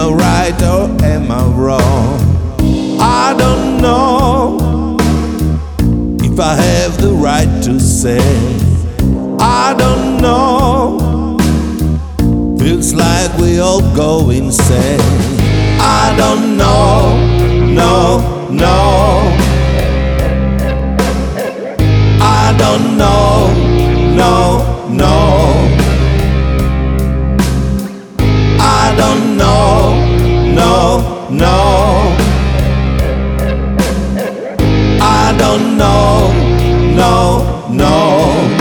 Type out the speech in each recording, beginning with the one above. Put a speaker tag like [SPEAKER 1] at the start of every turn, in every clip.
[SPEAKER 1] I right or am I wrong? I don't know if I have the right to say. I don't know, feels like we all go insane. I don't know, no, no. I don't know, no, no. I don't know, no, no. I don't know, no, no.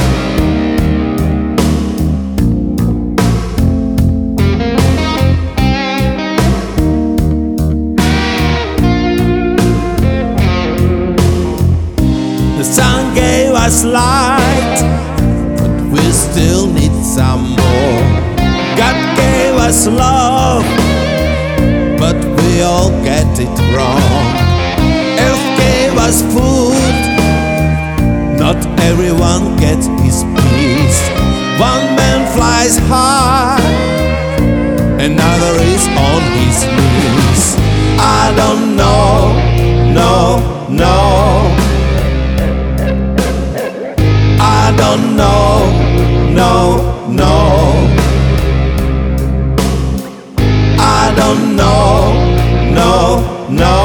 [SPEAKER 1] The sun gave us light, but we still need some more. God gave us love, but we all get it wrong. Earth gave us food, not everyone gets his piece. One man flies high, another is on his knees. I don't know, no, no. I don't know, no, no. I don't know, no, no.